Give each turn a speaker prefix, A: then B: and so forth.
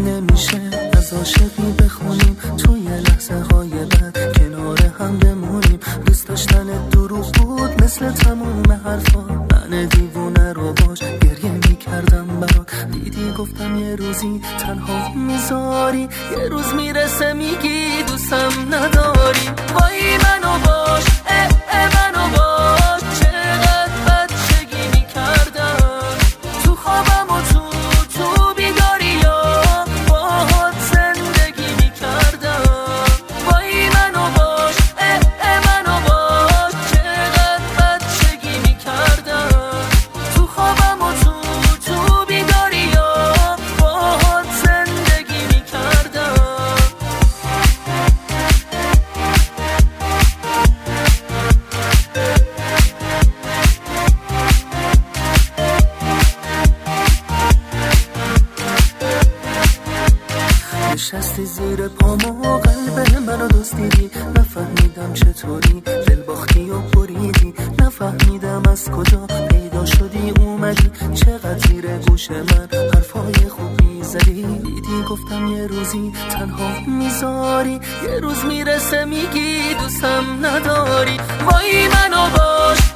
A: نمیشه از عاشقی بخونیم توی لحظه های بعد کنار هم بمونیم. دوست داشتن دروغ بود مثل تموم حرفا، من دیوونه رو باش گریه میکردم برات. دیدی گفتم یه روزی تنها میذاری، یه روز میرسه میگی دوستم نداری. وای منو باش منو باش، چقدر بچگی میکردم تو خوابم و تو بیداری یا باهات زندگی میکردم. وای منو باش منو باش، چقدر بچگی میکردم تو خوابم و تو بیداری یا باهات زندگی میکردم. نشستی زیر پامو قلب منو دزدیدی، نفهمیدم چطوری دل باختی و بریدی، نفهمیدم از کجا پیدا شدی اومدی، چقدر زیر گوش من حرفای خوبی زدی. دیدی گفتم یه روزی تنها میذاری، یه روز میرسه میگی دوستم نداری. وای منو باش